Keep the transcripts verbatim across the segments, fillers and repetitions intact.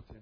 something.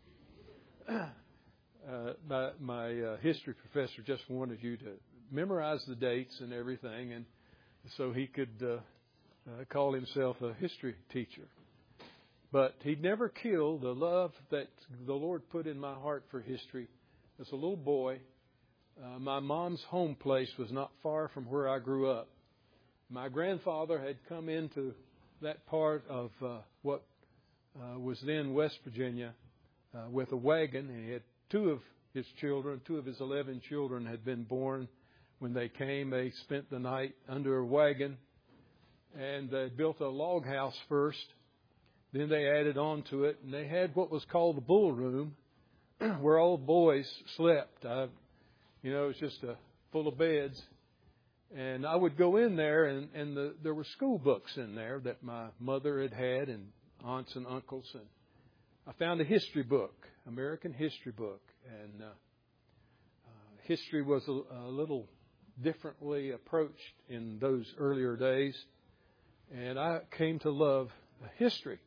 Uh, my my uh, history professor just wanted you to memorize the dates and everything, and so he could uh, uh, call himself a history teacher. But he'd never kill the love that the Lord put in my heart for history. As a little boy, uh, my mom's home place was not far from where I grew up. My grandfather had come into that part of uh, what uh, was then West Virginia uh, with a wagon. And he had two of his children, two of his eleven children had been born. When they came, they spent the night under a wagon, and they built a log house first. Then they added on to it, and they had what was called the bull room, where all the boys slept. I, you know, it was just a, full of beds. And I would go in there, and, and the, there were school books in there that my mother had had, and aunts and uncles. And I found a history book, American history book. And uh, uh, history was a, a little differently approached in those earlier days. And I came to love history.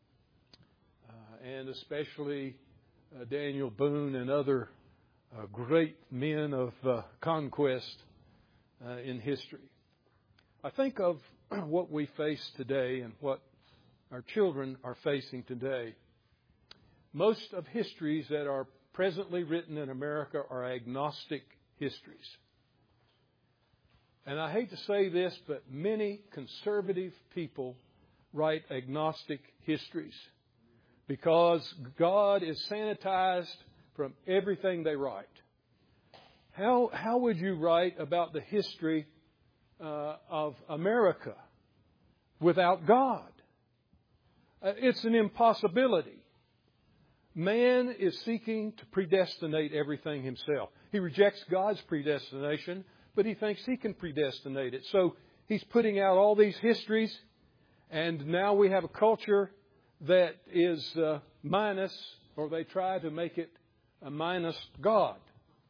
And especially uh, Daniel Boone and other uh, great men of uh, conquest uh, in history. I think of what we face today and what our children are facing today. Most of histories that are presently written in America are agnostic histories. And I hate to say this, but many conservative people write agnostic histories, because God is sanitized from everything they write. How how would you write about the history uh, of America without God? Uh, it's an impossibility. Man is seeking to predestinate everything himself. He rejects God's predestination, but he thinks he can predestinate it. So he's putting out all these histories, and now we have a culture that is uh, minus, or they try to make it a minus God.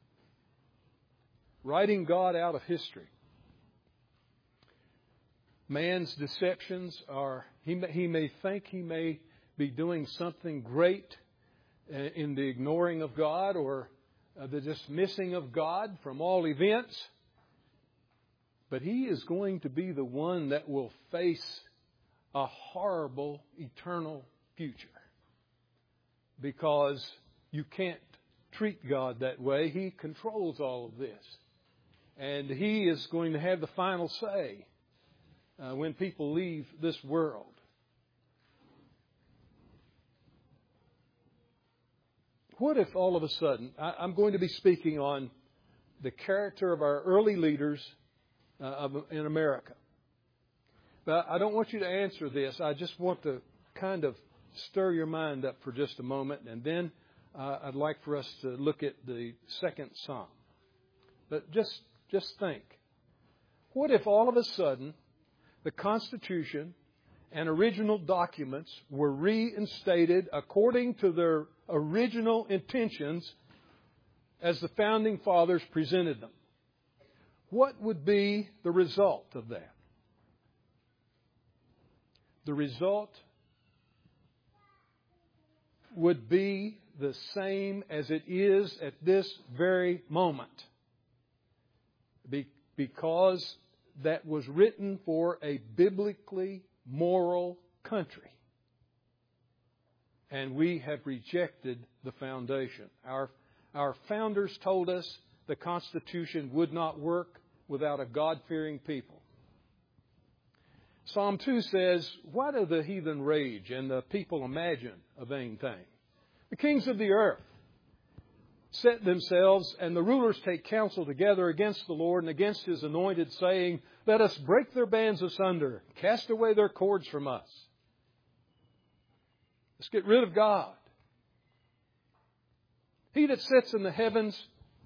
Writing God out of history. Man's deceptions are, he may, he may think he may be doing something great in the ignoring of God or the dismissing of God from all events, but he is going to be the one that will face a horrible eternal future, because you can't treat God that way. He controls all of this, and He is going to have the final say uh, when people leave this world. What if all of a sudden, I, I'm going to be speaking on the character of our early leaders uh, of, in America. But I don't want you to answer this. I just want to kind of stir your mind up for just a moment. And then uh, I'd like for us to look at the second Psalm. But just, just think. What if all of a sudden the Constitution and original documents were reinstated according to their original intentions as the Founding Fathers presented them? What would be the result of that? The result would be the same as it is at this very moment, Be- because that was written for a biblically moral country. And we have rejected the foundation. Our, our founders told us the Constitution would not work without a God-fearing people. Psalm two says, "Why do the heathen rage and the people imagine a vain thing? The kings of the earth set themselves, and the rulers take counsel together against the Lord and against His anointed, saying, Let us break their bands asunder, cast away their cords from us." Let's get rid of God. He that sits in the heavens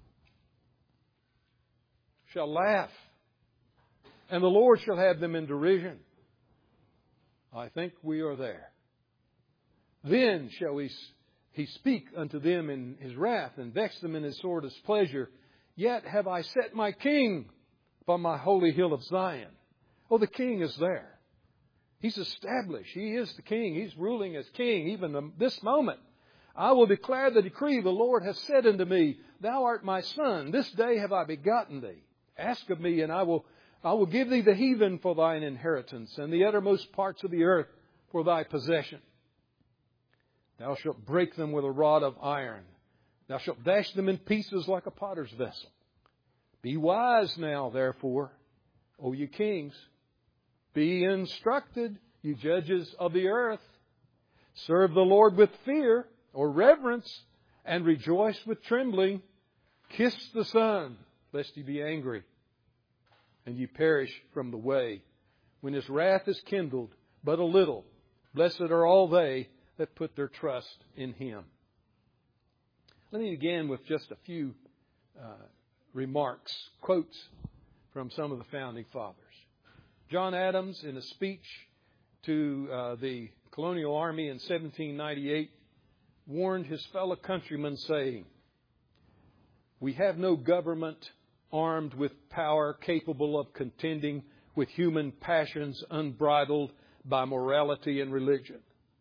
shall laugh, and the Lord shall have them in derision. I think we are there. Then shall he, he speak unto them in His wrath, and vex them in His sore displeasure. Yet have I set my King upon my holy hill of Zion. Oh, the King is there. He's established. He is the King. He's ruling as King even this moment. I will declare the decree. The Lord has said unto me, Thou art my son. This day have I begotten thee. Ask of me, and I will, I will give thee the heathen for thine inheritance, and the uttermost parts of the earth for thy possession. Thou shalt break them with a rod of iron. Thou shalt dash them in pieces like a potter's vessel. Be wise now, therefore, O ye kings. Be instructed, you judges of the earth. Serve the Lord with fear or reverence, and rejoice with trembling. Kiss the Son, lest he be angry, and ye perish from the way, when his wrath is kindled but a little. Blessed are all they that put their trust in him. Let me begin with just a few uh, remarks, quotes from some of the founding fathers. John Adams, in a speech to uh, the colonial army in seventeen ninety-eight, warned his fellow countrymen, saying, We have no government armed with power capable of contending with human passions unbridled by morality and religion.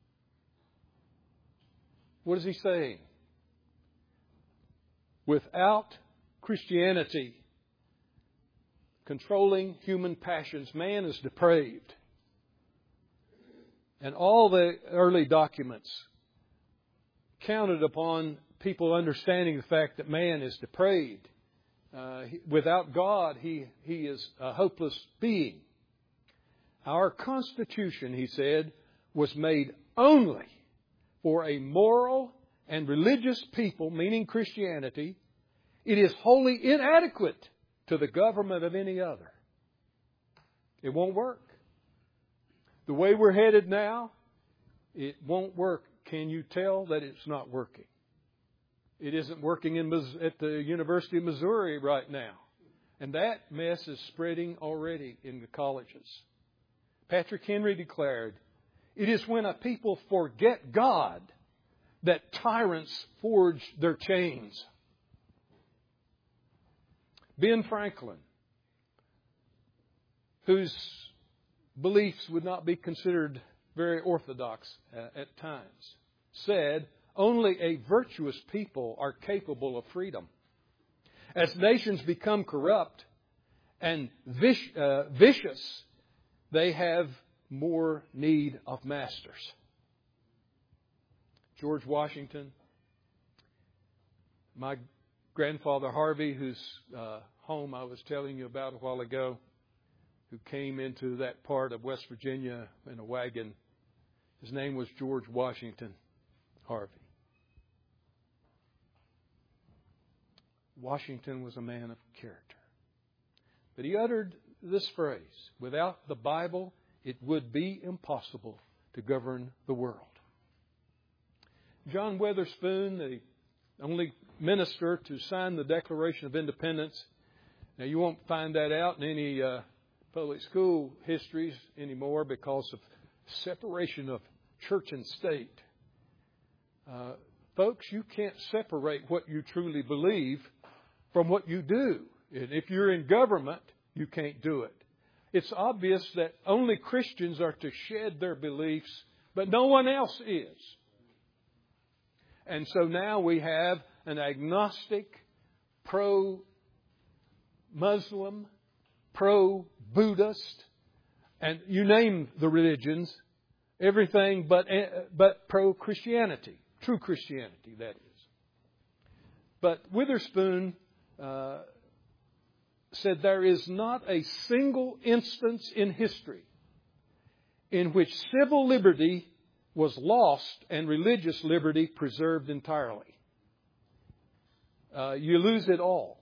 What is he saying? Without Christianity controlling human passions, man is depraved. And all the early documents counted upon people understanding the fact that man is depraved. Uh, without God, he, he is a hopeless being. Our Constitution, he said, was made only for a moral and religious people, meaning Christianity. It is wholly inadequate to the government of any other. It won't work. The way we're headed now, it won't work. Can you tell that it's not working? It isn't working in, at the University of Missouri right now. And that mess is spreading already in the colleges. Patrick Henry declared, It is when a people forget God that tyrants forge their chains. Ben Franklin, whose beliefs would not be considered very orthodox at times, said, Only a virtuous people are capable of freedom. As nations become corrupt and vic- uh, vicious, they have more need of masters. George Washington, my grandfather Harvey, whose uh, home I was telling you about a while ago, who came into that part of West Virginia in a wagon. His name was George Washington Harvey. Washington was a man of character. But he uttered this phrase, without the Bible, it would be impossible to govern the world. John Witherspoon, the only minister to sign the Declaration of Independence. Now, you won't find that out in any uh, public school histories anymore because of separation of church and state. Uh, folks, you can't separate what you truly believe from what you do. And if you're in government, you can't do it. It's obvious that only Christians are to shed their beliefs, but no one else is. And so now we have an agnostic, pro-Muslim, pro-Buddhist, and you name the religions, everything but, but pro-Christianity, true Christianity, that is. But Witherspoon uh, said there is not a single instance in history in which civil liberty was lost and religious liberty preserved entirely. Uh, you lose it all.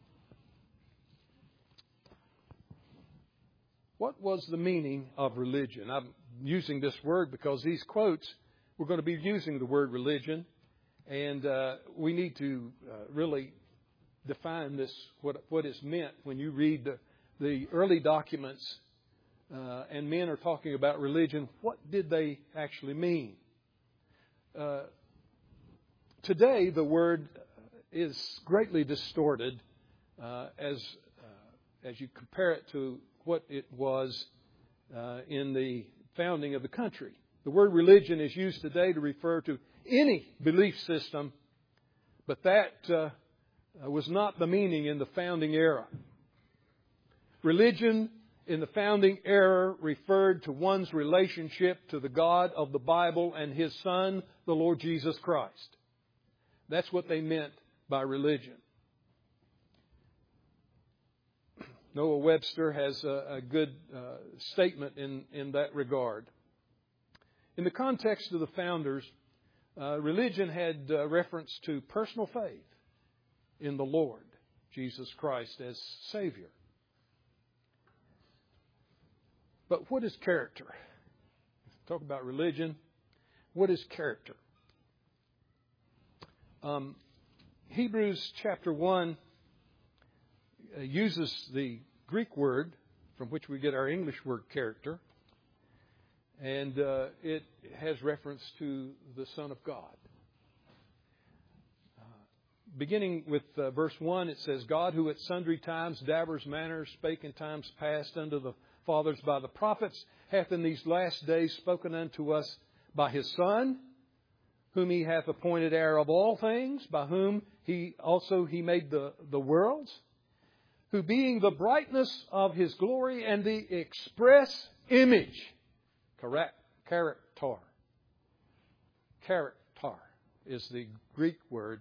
What was the meaning of religion? I'm using this word because these quotes, we're going to be using the word religion, and uh, we need to uh, really define this, what what is meant when you read the, the early documents uh, and men are talking about religion. What did they actually mean? Uh, today, the word is greatly distorted uh, as uh, as you compare it to what it was uh, in the founding of the country. The word religion is used today to refer to any belief system, but that uh, was not the meaning in the founding era. Religion in the founding era referred to one's relationship to the God of the Bible and His Son, the Lord Jesus Christ. That's what they meant by religion. Noah Webster has a, a good uh, statement in, in that regard. In the context of the founders, uh, religion had uh, reference to personal faith in the Lord Jesus Christ as Savior. But what is character? Talk about religion. What is character? Um, Hebrews chapter one uh, uses the Greek word from which we get our English word character. And uh, it has reference to the Son of God. Uh, beginning with uh, verse one, it says, God who at sundry times, divers manners, spake in times past unto the fathers by the prophets, hath in these last days spoken unto us by His Son, whom He hath appointed heir of all things, by whom He also He made the, the worlds, who being the brightness of His glory and the express image, correct, character, character is the Greek word,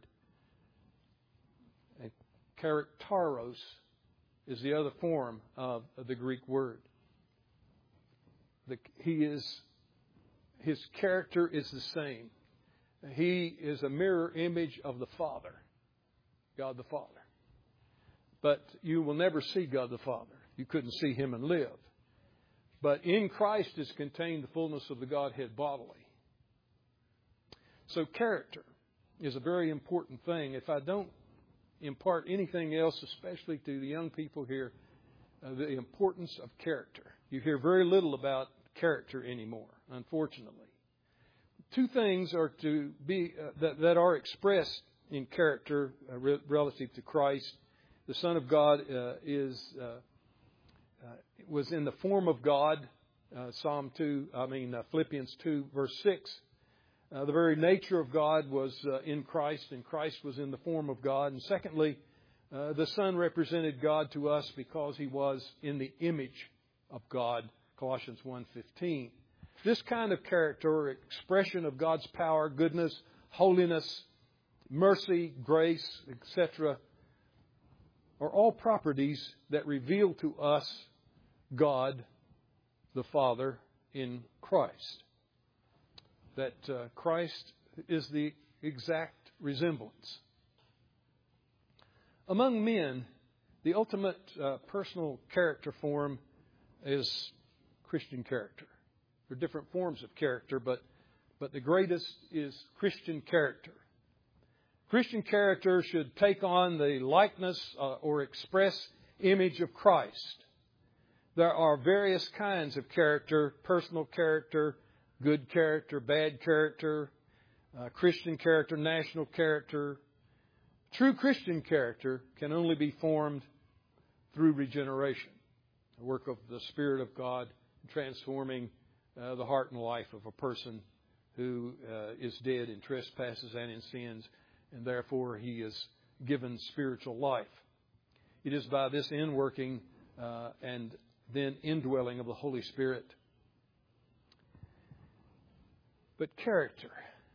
and characteros is the other form of the Greek word. The, he is, his character is the same. He is a mirror image of the Father, God the Father. But you will never see God the Father. You couldn't see Him and live. But in Christ is contained the fullness of the Godhead bodily. So character is a very important thing. If I don't impart anything else, especially to the young people here, uh, the importance of character. You hear very little about character anymore, unfortunately. Two things are to be uh, that, that are expressed in character uh, re- relative to Christ. The Son of God uh, is uh, uh, was in the form of God. Uh, Psalm two, I mean uh, Philippians two, verse six. Uh, the very nature of God was uh, in Christ, and Christ was in the form of God. And secondly, uh, the Son represented God to us because He was in the image of God, Colossians one fifteen. This kind of character, or expression of God's power, goodness, holiness, mercy, grace, et cetera, are all properties that reveal to us God, the Father, in Christ. That uh, Christ is the exact resemblance. Among men, the ultimate uh, personal character form is Christian character. There are different forms of character, but, but the greatest is Christian character. Christian character should take on the likeness uh, or express image of Christ. There are various kinds of character: personal character, good character, bad character, uh, Christian character, national character. True Christian character can only be formed through regeneration, the work of the Spirit of God transforming uh, the heart and life of a person who uh, is dead in trespasses and in sins, and therefore he is given spiritual life. It is by this inworking uh, and then indwelling of the Holy Spirit. But character.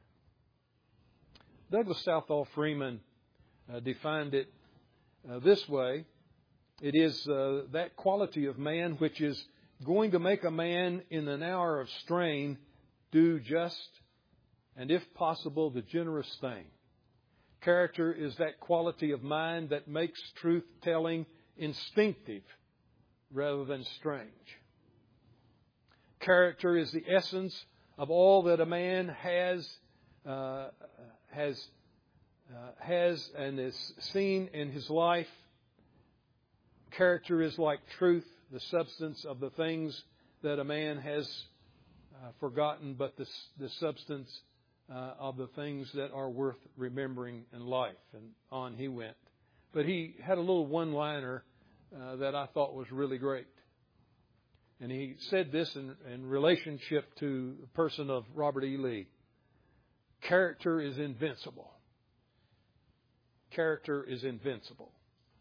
Douglas Southall Freeman uh, defined it uh, this way. It is uh, that quality of man which is going to make a man in an hour of strain do just and, if possible, the generous thing. Character is that quality of mind that makes truth-telling instinctive rather than strange. Character is the essence of all that a man has, uh, has, uh, has and is seen in his life. Character is like truth, the substance of the things that a man has uh, forgotten, but the, the substance uh, of the things that are worth remembering in life. And on he went. But he had a little one-liner uh, that I thought was really great. And he said this in, in relationship to the person of Robert E. Lee. Character is invincible. Character is invincible.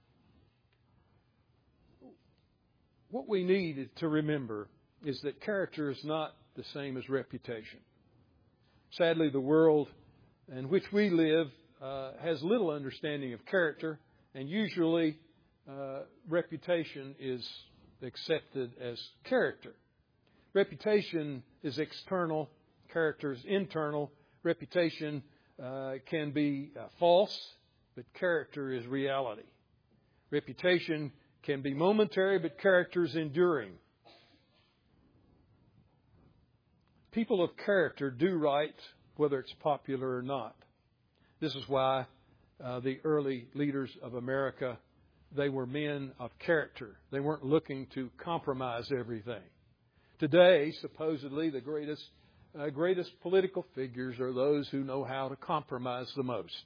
What we need to remember is that character is not the same as reputation. Sadly, the world in which we live uh, has little understanding of character, and usually uh, reputation is accepted as character. Reputation is external, character is internal. Reputation uh, can be uh, false, but character is reality. Reputation can be momentary, but character is enduring. People of character do right, whether it's popular or not. This is why uh, the early leaders of America, they were men of character. They weren't looking to compromise everything. Today, supposedly, the greatest uh, greatest political figures are those who know how to compromise the most.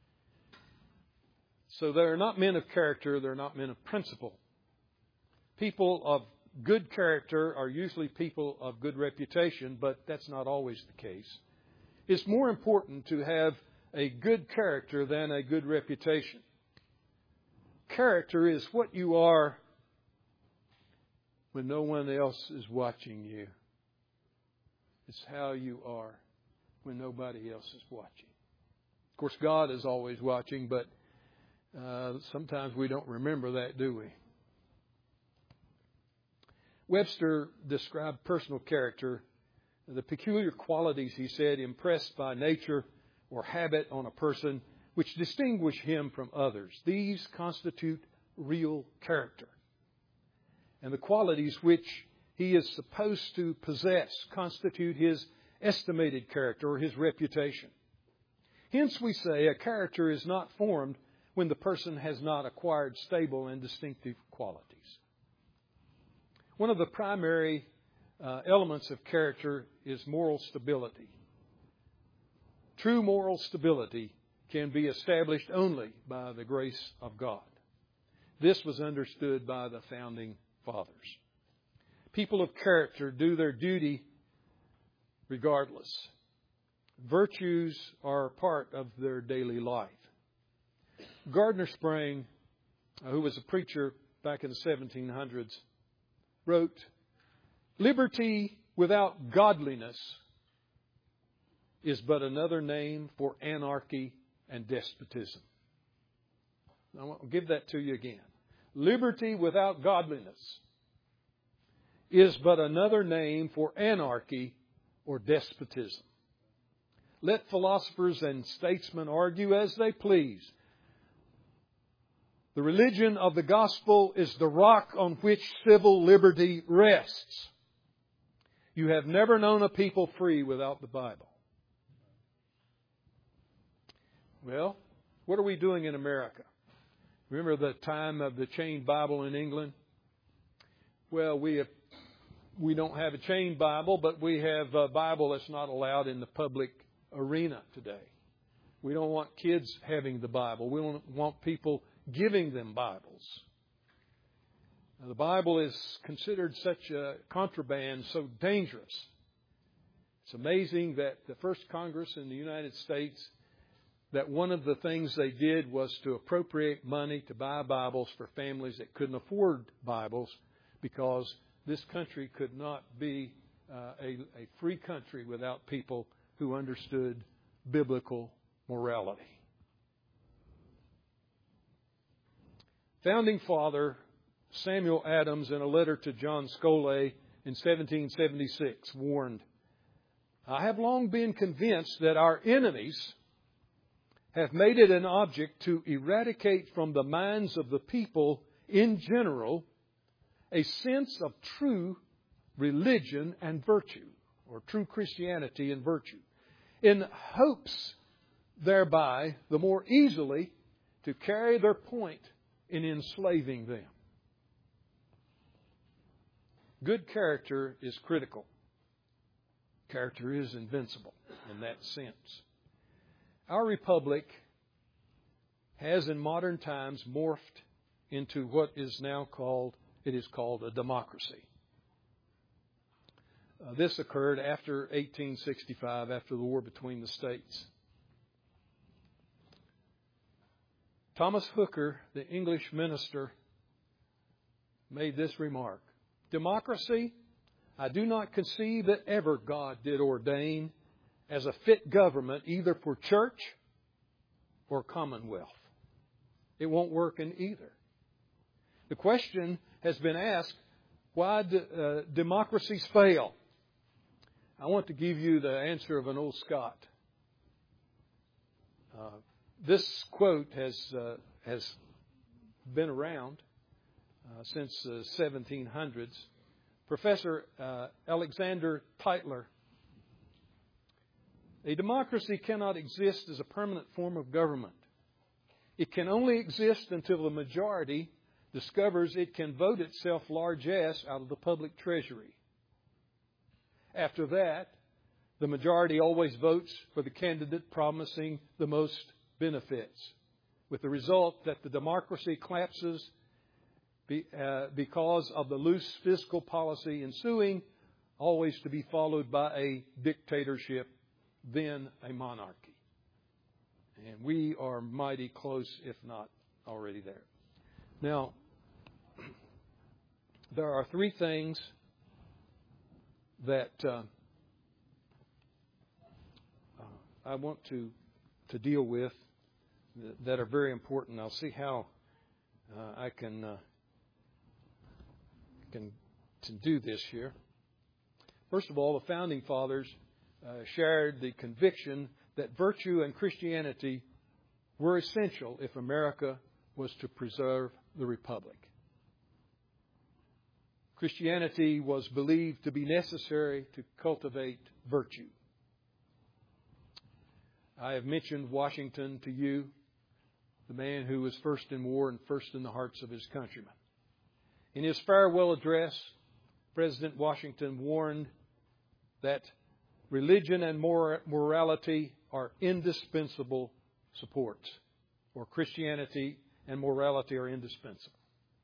So they're not men of character, they're not men of principle. People of good character are usually people of good reputation, but that's not always the case. It's more important to have a good character than a good reputation. Character is what you are when no one else is watching you. It's how you are when nobody else is watching. Of course, God is always watching, but uh, sometimes we don't remember that, do we? Webster described personal character, the peculiar qualities, he said, impressed by nature or habit on a person which distinguish him from others. These constitute real character. And the qualities which he is supposed to possess constitute his estimated character or his reputation. Hence we say a character is not formed when the person has not acquired stable and distinctive qualities. One of the primary uh, elements of character is moral stability. True moral stability can be established only by the grace of God. This was understood by the founding fathers. People of character do their duty regardless. Virtues are part of their daily life. Gardner Spring, who was a preacher back in the seventeen hundreds, wrote, "Liberty without godliness is but another name for anarchy and despotism." I'll give that to you again. Liberty without godliness is but another name for anarchy or despotism. Let philosophers and statesmen argue as they please. The religion of the gospel is the rock on which civil liberty rests. You have never known a people free without the Bible. Well, what are we doing in America? Remember the time of the chained Bible in England? Well, we have, we don't have a chained Bible, but we have a Bible that's not allowed in the public arena today. We don't want kids having the Bible. We don't want people giving them Bibles. Now, the Bible is considered such a contraband, so dangerous. It's amazing that the first Congress in the United States, that one of the things they did was to appropriate money to buy Bibles for families that couldn't afford Bibles, because this country could not be uh, a, a free country without people who understood biblical morality. Founding Father Samuel Adams, in a letter to John Scollay in seventeen seventy-six, warned, "I have long been convinced that our enemies have made it an object to eradicate from the minds of the people in general a sense of true religion and virtue, or true Christianity and virtue, in hopes thereby the more easily to carry their point in enslaving them." Good character is critical. Character is invincible in that sense. Our republic has in modern times morphed into what is now called, it is called a democracy. Uh, this occurred after eighteen sixty-five, after the war between the states. Thomas Hooker, the English minister, made this remark: democracy, I do not conceive that ever God did ordain as a fit government either for church or commonwealth. It won't work in either. The question has been asked, why do uh, democracies fail? I want to give you the answer of an old Scot. Uh, this quote has uh, has been around uh, since the seventeen hundreds. Professor uh, Alexander Tytler: a democracy cannot exist as a permanent form of government. It can only exist until the majority discovers it can vote itself largesse out of the public treasury. After that, the majority always votes for the candidate promising the most benefits, with the result that the democracy collapses be, uh, because of the loose fiscal policy ensuing, always to be followed by a dictatorship, then a monarchy. And we are mighty close, if not already there. Now, there are three things that uh, uh, I want to to deal with that are very important. I'll see how uh, I can uh, can to do this here. First of all, the Founding Fathers uh, shared the conviction that virtue and Christianity were essential if America was to preserve the Republic. Christianity was believed to be necessary to cultivate virtue. I have mentioned Washington to you, the man who was first in war and first in the hearts of his countrymen. In his farewell address, President Washington warned that religion and mor- morality are indispensable supports, or Christianity and morality are indispensable.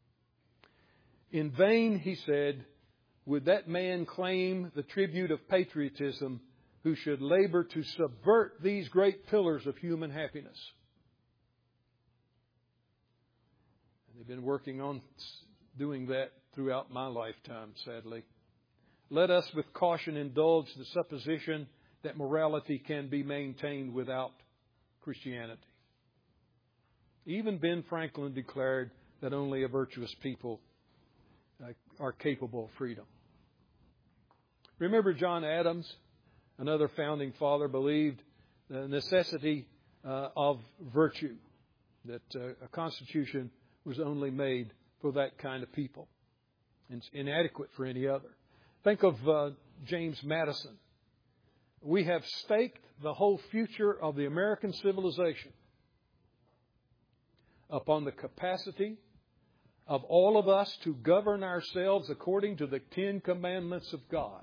In vain, he said, would that man claim the tribute of patriotism who should labor to subvert these great pillars of human happiness. And they've been working on doing that throughout my lifetime, sadly. Let us with caution indulge the supposition that morality can be maintained without Christianity. Even Ben Franklin declared that only a virtuous people uh, are capable of freedom. Remember John Adams, another founding father, believed the necessity uh, of virtue, that uh, a constitution was only made for that kind of people. It's inadequate for any other. Think of uh, James Madison. We have staked the whole future of the American civilization upon the capacity of all of us to govern ourselves according to the Ten Commandments of God.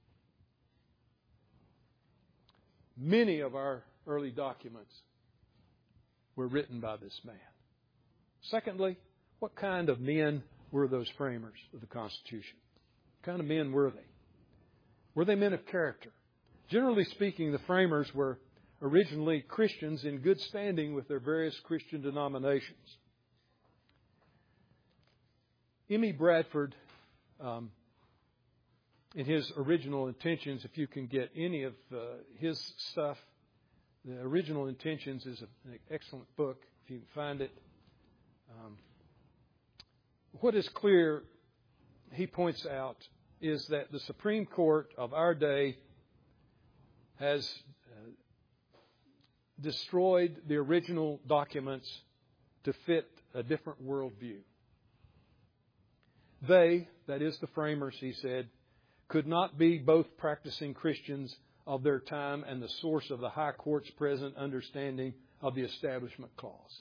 Many of our early documents were written by this man. Secondly, what kind of men were those framers of the Constitution? What kind of men were they? Were they men of character? Generally speaking, the framers were originally Christians in good standing with their various Christian denominations. M E Bradford, um, in his Original Intentions, if you can get any of uh, his stuff, the Original Intentions is a, an excellent book, if you can find it. Um, what is clear, he points out, is that the Supreme Court of our day has uh, destroyed the original documents to fit a different worldview. They, that is the framers, he said, could not be both practicing Christians of their time and the source of the High Court's present understanding of the Establishment Clause.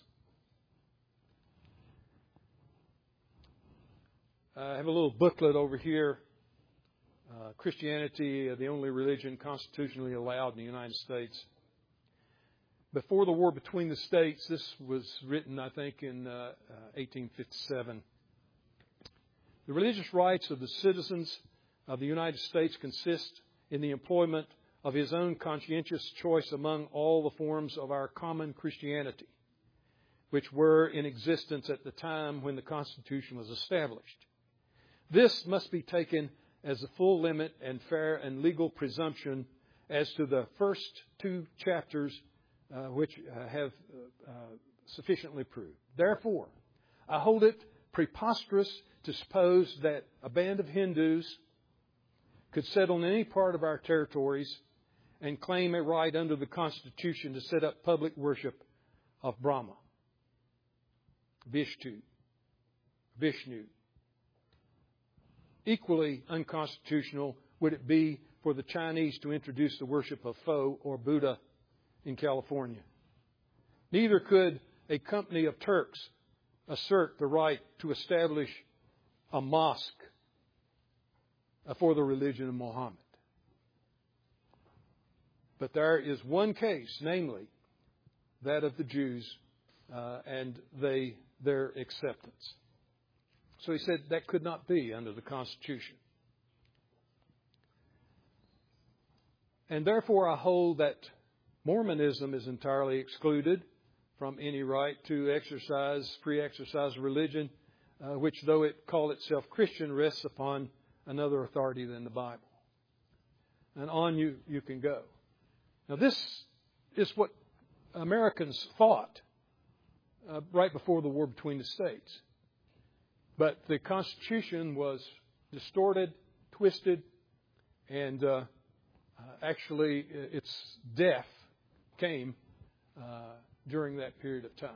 I have a little booklet over here. Uh, Christianity, uh, the only religion constitutionally allowed in the United States. Before the war between the states, this was written, I think, in uh, uh, eighteen fifty-seven. The religious rights of the citizens of the United States consists in the employment of his own conscientious choice among all the forms of our common Christianity, which were in existence at the time when the Constitution was established. This must be taken as a full limit and fair and legal presumption as to the first two chapters, uh, which uh, have uh, sufficiently proved. Therefore, I hold it preposterous to suppose that a band of Hindus could settle in any part of our territories and claim a right under the Constitution to set up public worship of Brahma, Vishnu, Vishnu. Equally unconstitutional would it be for the Chinese to introduce the worship of Fo or Buddha in California. Neither could a company of Turks assert the right to establish a mosque for the religion of Muhammad. But there is one case, namely that of the Jews uh, and they their acceptance. So he said that could not be under the Constitution. And therefore I hold that Mormonism is entirely excluded from any right to exercise, free exercise of religion, uh, which, though it call itself Christian, rests upon another authority than the Bible. And on you, you can go. Now this is what Americans thought uh, right before the war between the states. But the Constitution was distorted, twisted, and uh, uh, actually its death came uh, during that period of time.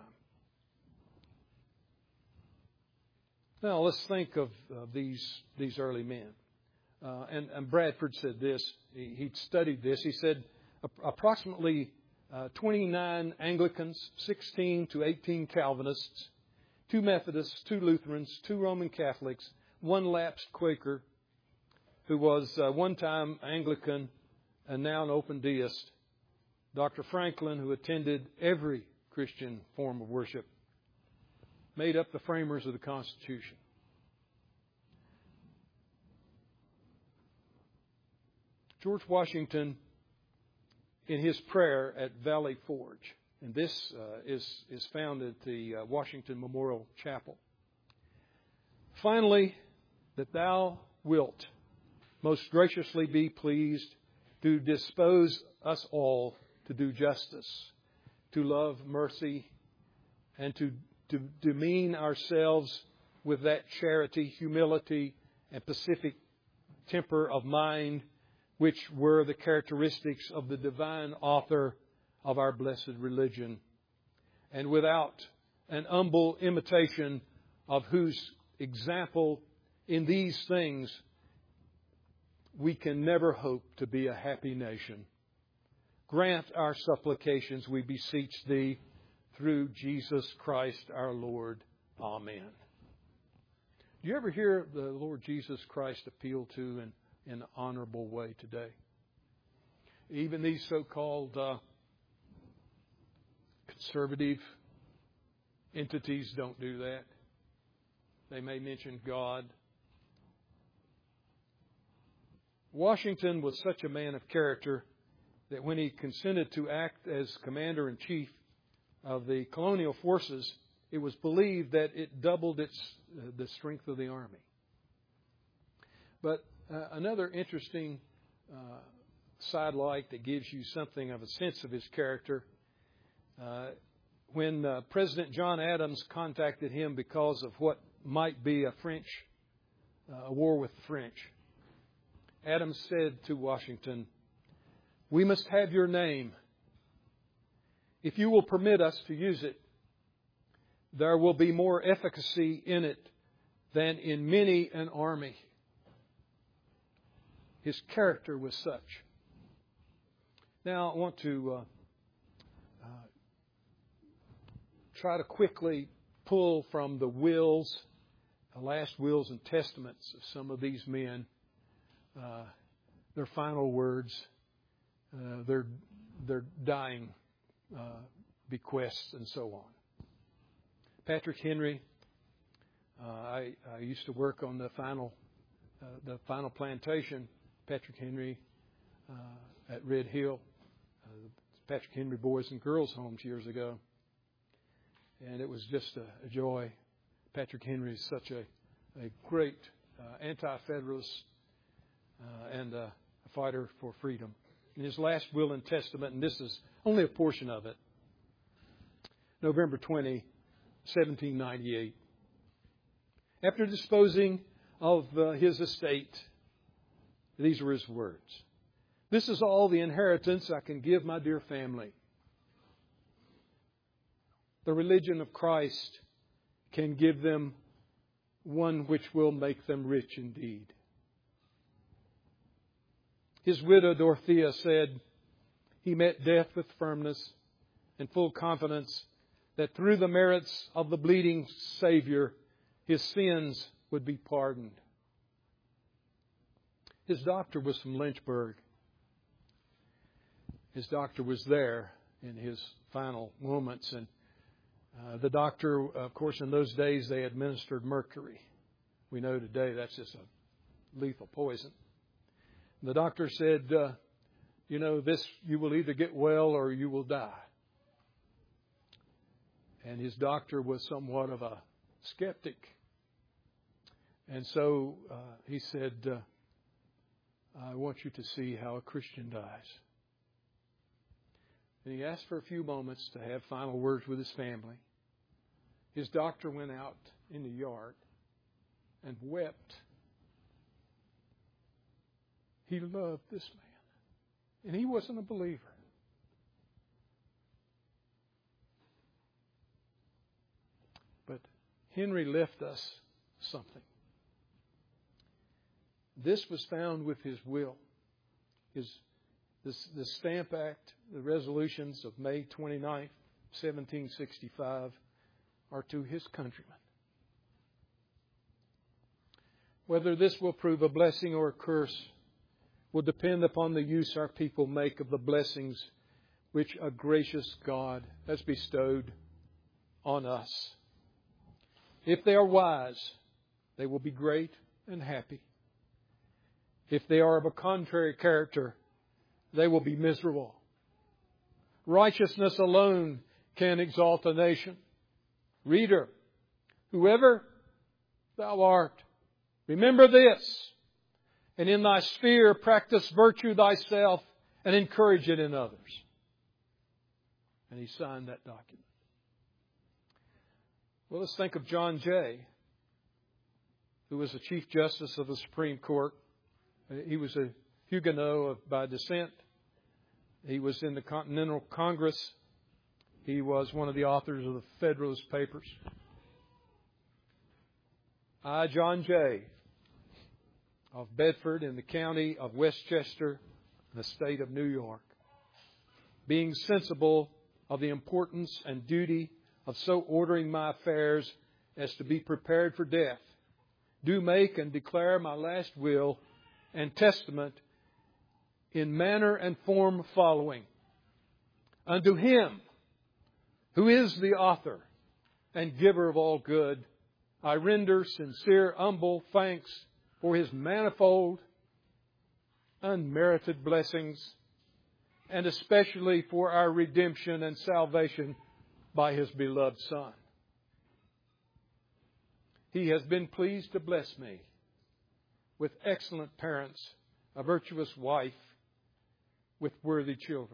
Now let's think of uh, these these early men. Uh, and, and Bradford said this. He, he'd studied this. He said approximately uh, twenty-nine Anglicans, sixteen to eighteen Calvinists, two Methodists, two Lutherans, two Roman Catholics, one lapsed Quaker, who was uh, one time Anglican and now an open deist, Doctor Franklin, who attended every Christian form of worship, made up the framers of the Constitution. George Washington, in his prayer at Valley Forge, and this uh, is, is found at the uh, Washington Memorial Chapel. Finally, that thou wilt most graciously be pleased to dispose us all to do justice, to love mercy, and to, to demean ourselves with that charity, humility, and pacific temper of mind which were the characteristics of the divine author of our blessed religion, and without an humble imitation of whose example in these things we can never hope to be a happy nation. Grant our supplications, we beseech Thee, through Jesus Christ our Lord. Amen. Do you ever hear the Lord Jesus Christ appealed to in, in an honorable way today? Even these so-called uh, conservative entities don't do that. They may mention God. Washington was such a man of character that when he consented to act as commander-in-chief of the colonial forces, it was believed that it doubled its uh, the strength of the army. But uh, another interesting uh, sidelight that gives you something of a sense of his character, uh, when uh, President John Adams contacted him because of what might be a French uh, a war with the French, Adams said to Washington, "We must have your name. If you will permit us to use it, there will be more efficacy in it than in many an army." His character was such. Now I want to uh, uh, try to quickly pull from the wills, the last wills and testaments of some of these men, uh, their final words, uh, their their dying uh, bequests, and so on. Patrick Henry, uh, I, I used to work on the final uh, the final plantation, Patrick Henry uh, at Red Hill, uh, the Patrick Henry Boys and Girls Homes years ago. And it was just a, a joy. Patrick Henry is such a, a great uh, anti-federalist uh, and uh, a fighter for freedom. In his last will and testament, and this is only a portion of it, November twentieth, seventeen ninety-eight. After disposing of uh, his estate, these were his words. This is all the inheritance I can give my dear family. The religion of Christ can give them one which will make them rich indeed. His widow Dorothea said he met death with firmness and full confidence that through the merits of the bleeding Savior, his sins would be pardoned. His doctor was from Lynchburg. His doctor was there in his final moments. And uh, the doctor, of course, in those days, they administered mercury. We know today that's just a lethal poison. The doctor said, uh, you know, this, you will either get well or you will die. And his doctor was somewhat of a skeptic. And so uh, he said, uh, I want you to see how a Christian dies. And he asked for a few moments to have final words with his family. His doctor went out in the yard and wept. He loved this man. And he wasn't a believer. But Henry left us something. This was found with his will. His, this, the Stamp Act, the resolutions of May twenty-ninth, seventeen sixty-five, are to his countrymen. Whether this will prove a blessing or a curse will depend upon the use our people make of the blessings which a gracious God has bestowed on us. If they are wise, they will be great and happy. If they are of a contrary character, they will be miserable. Righteousness alone can exalt a nation. Reader, whoever thou art, remember this, and in thy sphere practice virtue thyself and encourage it in others. And he signed that document. Well, let's think of John Jay, who was the Chief Justice of the Supreme Court. He was a Huguenot by descent. He was in the Continental Congress. He was one of the authors of the Federalist Papers. I, John Jay, of Bedford in the county of Westchester, in the state of New York, being sensible of the importance and duty of so ordering my affairs as to be prepared for death, do make and declare my last will and testament in manner and form following. Unto him who is the author and giver of all good, I render sincere, humble thanks for his manifold, unmerited blessings, and especially for our redemption and salvation by his beloved Son. He has been pleased to bless me with excellent parents, a virtuous wife, with worthy children.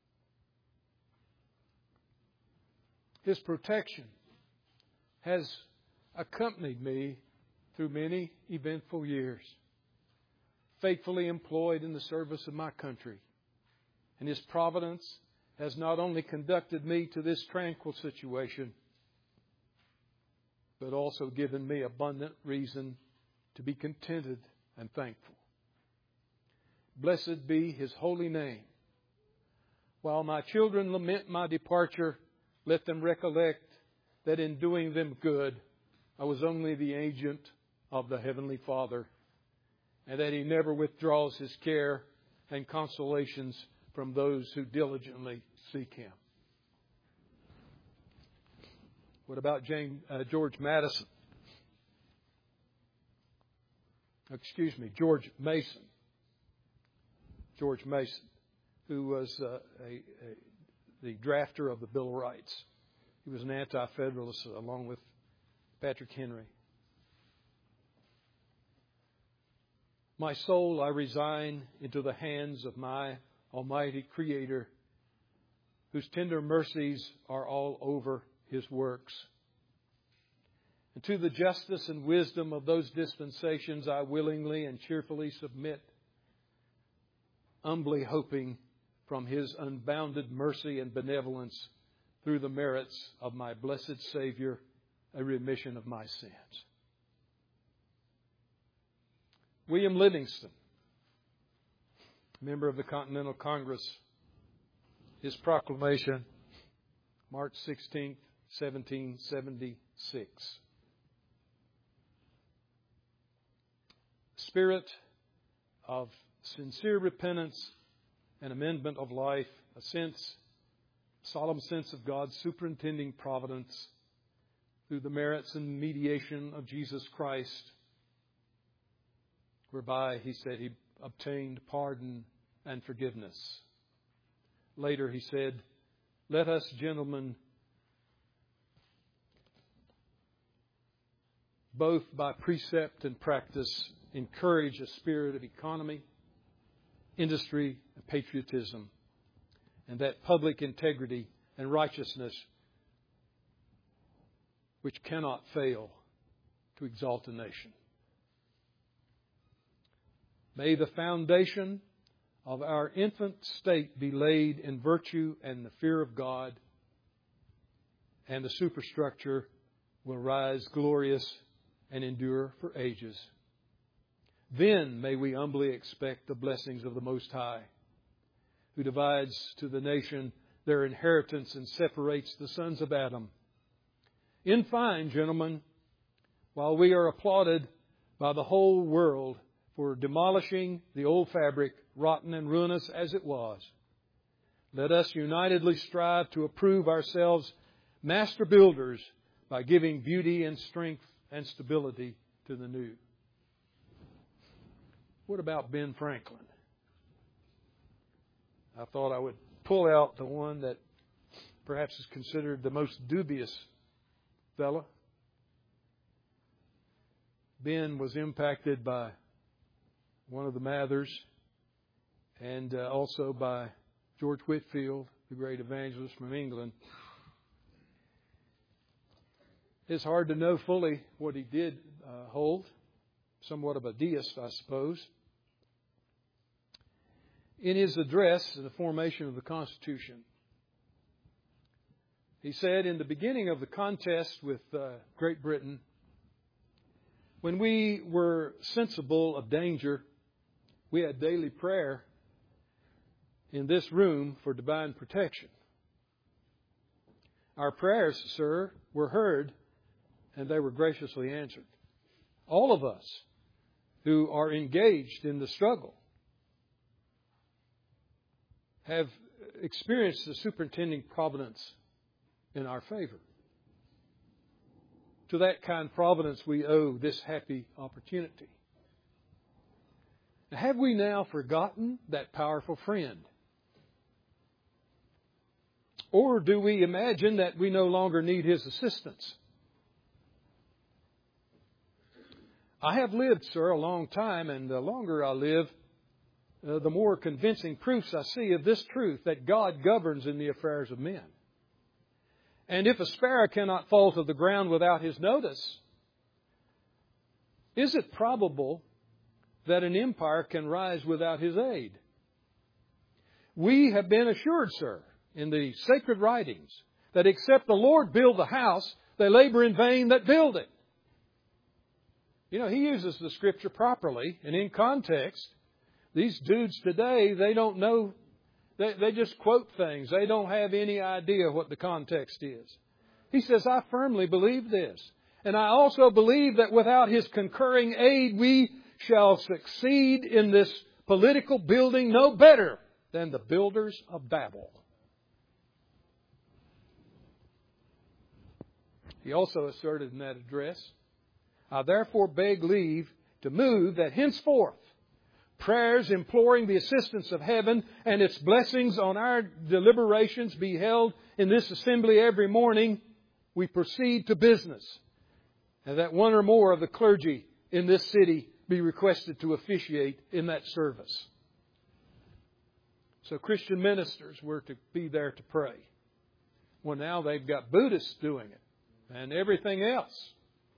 His protection has accompanied me through many eventful years, faithfully employed in the service of my country. And His providence has not only conducted me to this tranquil situation, but also given me abundant reason to be contented and thankful. Blessed be His holy name. While my children lament my departure, let them recollect that in doing them good, I was only the agent of the Heavenly Father, and that He never withdraws His care and consolations from those who diligently seek Him. What about James, uh, George Madison? excuse me, George Mason. George Mason, who was uh, a, a, the drafter of the Bill of Rights. He was an anti-federalist along with Patrick Henry. My soul I resign into the hands of my Almighty Creator, whose tender mercies are all over His works. And to the justice and wisdom of those dispensations I willingly and cheerfully submit, humbly hoping from His unbounded mercy and benevolence through the merits of my blessed Savior a remission of my sins. William Livingston, member of the Continental Congress, his proclamation, March sixteenth, seventeen seventy-six. Spirit of sincere repentance and amendment of life, a sense, solemn sense of God's superintending providence through the merits and mediation of Jesus Christ, whereby he said he obtained pardon and forgiveness. Later he said, let us, gentlemen, both by precept and practice, encourage a spirit of economy, industry, and patriotism, and that public integrity and righteousness which cannot fail to exalt a nation. May the foundation of our infant state be laid in virtue and the fear of God, and the superstructure will rise glorious and endure for ages. Then may we humbly expect the blessings of the Most High, who divides to the nation their inheritance and separates the sons of Adam. In fine, gentlemen, while we are applauded by the whole world for demolishing the old fabric, rotten and ruinous as it was, let us unitedly strive to approve ourselves master builders by giving beauty and strength and stability to the new. What about Ben Franklin? I thought I would pull out the one that perhaps is considered the most dubious fellow. Ben was impacted by one of the Mathers and uh, also by George Whitefield, the great evangelist from England. It's hard to know fully what he did uh, hold. Somewhat of a deist, I suppose. In his address in the formation of the Constitution, he said, in the beginning of the contest with uh, Great Britain, when we were sensible of danger, we had daily prayer in this room for divine protection. Our prayers, sir, were heard, and they were graciously answered. All of us who are engaged in the struggle have experienced the superintending providence in our favor. To that kind providence we owe this happy opportunity. Have we now forgotten that powerful friend? Or do we imagine that we no longer need his assistance? I have lived, sir, a long time, and the longer I live, uh, the more convincing proofs I see of this truth, that God governs in the affairs of men. And if a sparrow cannot fall to the ground without His notice, is it probable that an empire can rise without His aid? We have been assured, sir, in the sacred writings, that except the Lord build the house, they labor in vain that build it. You know, he uses the Scripture properly and in context. These dudes today, they don't know, they, they just quote things. They don't have any idea what the context is. He says, I firmly believe this. And I also believe that without His concurring aid, we shall succeed in this political building no better than the builders of Babel. He also asserted in that address, I therefore beg leave to move that henceforth prayers imploring the assistance of heaven and its blessings on our deliberations be held in this assembly every morning, we proceed to business, and that one or more of the clergy in this city be requested to officiate in that service. So Christian ministers were to be there to pray. Well, now they've got Buddhists doing it and everything else.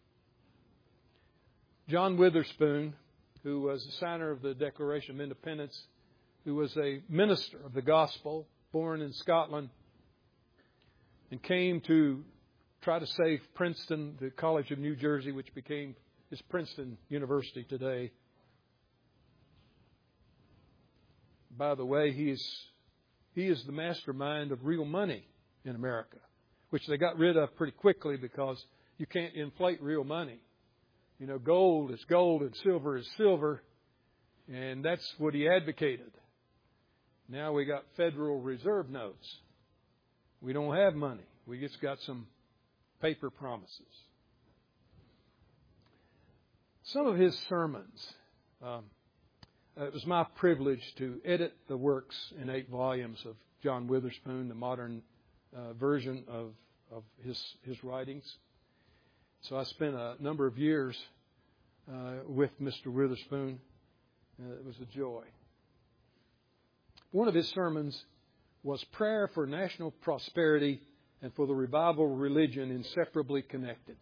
John Witherspoon, who was the signer of the Declaration of Independence, who was a minister of the gospel, born in Scotland, and came to try to save Princeton, the College of New Jersey, which became is Princeton University today. By the way, he is he is the mastermind of real money in America, which they got rid of pretty quickly because you can't inflate real money. You know, gold is gold and silver is silver, and that's what he advocated. Now we got Federal Reserve notes. We don't have money. We just got some paper promises. Some of his sermons, um, it was my privilege to edit the works in eight volumes of John Witherspoon, the modern uh, version of, of his, his writings. So I spent a number of years uh, with Mister Witherspoon. Uh, it was a joy. One of his sermons was prayer for national prosperity and for the revival of religion inseparably connected.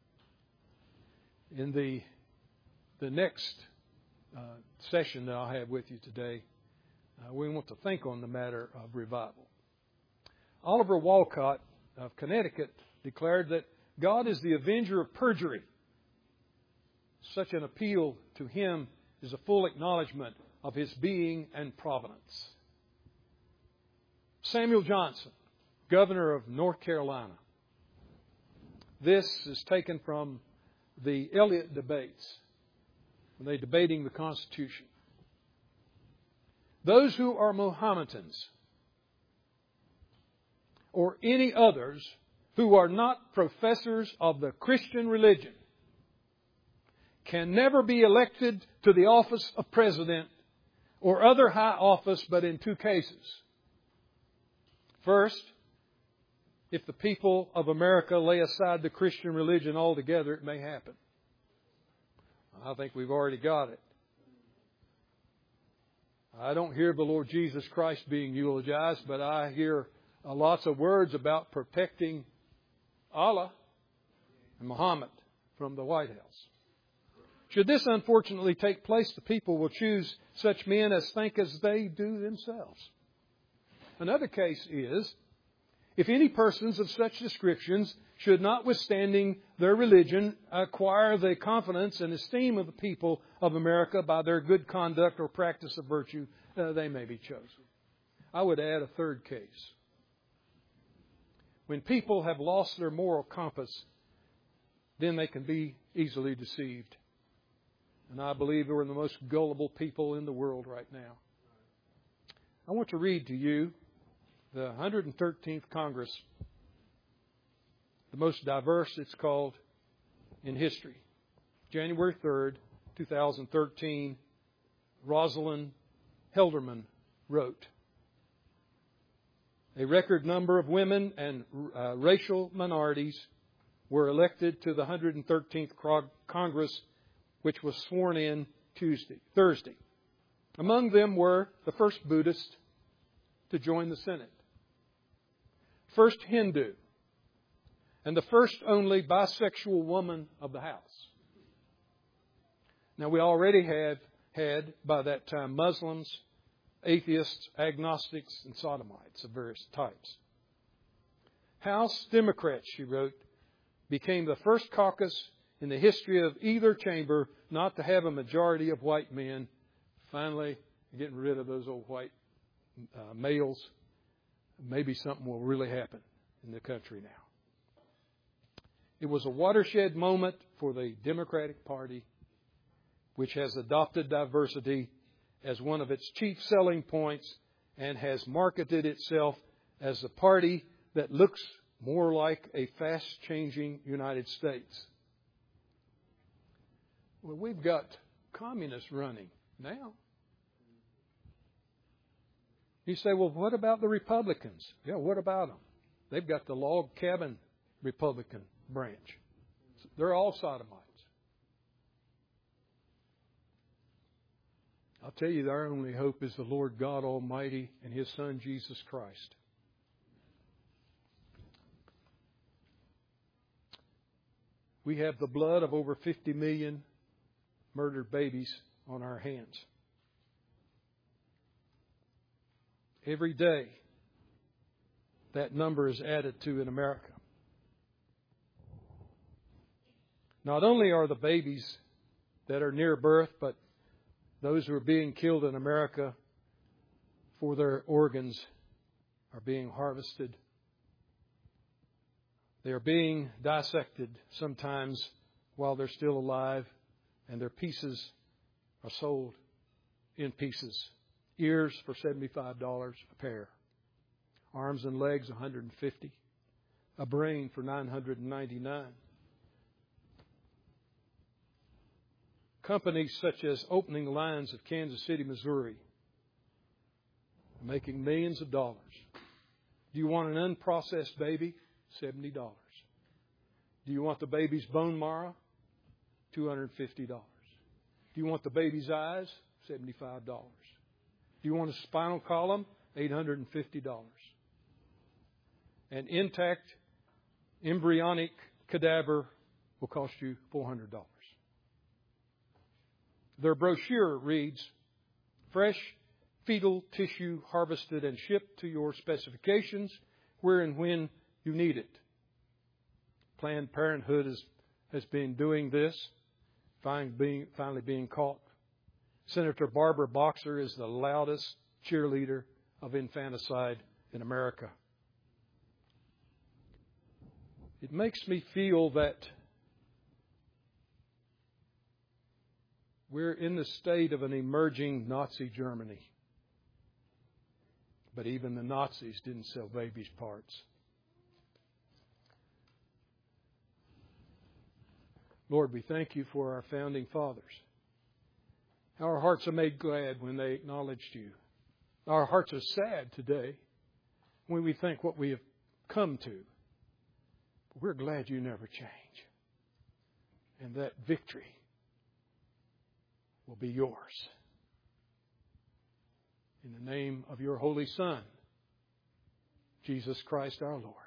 In the the next uh, session that I'll have with you today, uh, we want to think on the matter of revival. Oliver Wolcott of Connecticut declared that God is the avenger of perjury. Such an appeal to Him is a full acknowledgement of His being and providence. Samuel Johnson, governor of North Carolina. This is taken from the Eliot debates, when they're debating the Constitution. Those who are Mohammedans or any others who are not professors of the Christian religion can never be elected to the office of president or other high office but in two cases. First, if the people of America lay aside the Christian religion altogether, it may happen. I think we've already got it. I don't hear the Lord Jesus Christ being eulogized, but I hear uh, lots of words about protecting Allah and Muhammad from the White House. Should this unfortunately take place, the people will choose such men as think as they do themselves. Another case is, if any persons of such descriptions should, notwithstanding their religion, acquire the confidence and esteem of the people of America by their good conduct or practice of virtue, uh, they may be chosen. I would add a third case. When people have lost their moral compass, then they can be easily deceived. And I believe we're the most gullible people in the world right now. I want to read to you the one hundred thirteenth Congress, the most diverse it's called in history. January third, twenty thirteen, Rosalind Helderman wrote, "A record number of women and uh, racial minorities were elected to the one hundred thirteenth Congress, which was sworn in Tuesday, Thursday. Among them were the first Buddhist to join the Senate, first Hindu, and the first only bisexual woman of the House. Now, we already have had, by that time, Muslims, atheists, agnostics, and sodomites of various types. House Democrats," she wrote, "became the first caucus in the history of either chamber not to have a majority of white men." Finally, getting rid of those old white uh, males. Maybe something will really happen in the country now. It was a watershed moment for the Democratic Party, which has adopted diversity as one of its chief selling points and has marketed itself as a party that looks more like a fast-changing United States. Well, we've got communists running now. You say, well, what about the Republicans? Yeah, what about them? They've got the log cabin Republican branch. They're all sodomites. I'll tell you, our only hope is the Lord God Almighty and His Son, Jesus Christ. We have the blood of over fifty million murdered babies on our hands. Every day, that number is added to in America. Not only are the babies that are near birth, but those who are being killed in America for their organs are being harvested. They are being dissected sometimes while they're still alive, and their pieces are sold in pieces. Ears for seventy-five dollars a pair. Arms and legs, one hundred fifty dollars. A brain for nine hundred ninety-nine dollars. Companies such as Opening Lines of Kansas City, Missouri, are making millions of dollars. Do you want an unprocessed baby? seventy dollars. Do you want the baby's bone marrow? two hundred fifty dollars. Do you want the baby's eyes? seventy-five dollars. Do you want a spinal column? eight hundred fifty dollars. An intact embryonic cadaver will cost you four hundred dollars. Their brochure reads, fresh fetal tissue harvested and shipped to your specifications where and when you need it. Planned Parenthood is, has been doing this, finally being, finally being caught. Senator Barbara Boxer is the loudest cheerleader of infanticide in America. It makes me feel that we're in the state of an emerging Nazi Germany. But even the Nazis didn't sell babies' parts. Lord, we thank you for our founding fathers. Our hearts are made glad when they acknowledged you. Our hearts are sad today when we think what we have come to. But we're glad you never change. And that victory will be yours. In the name of your Holy Son, Jesus Christ our Lord.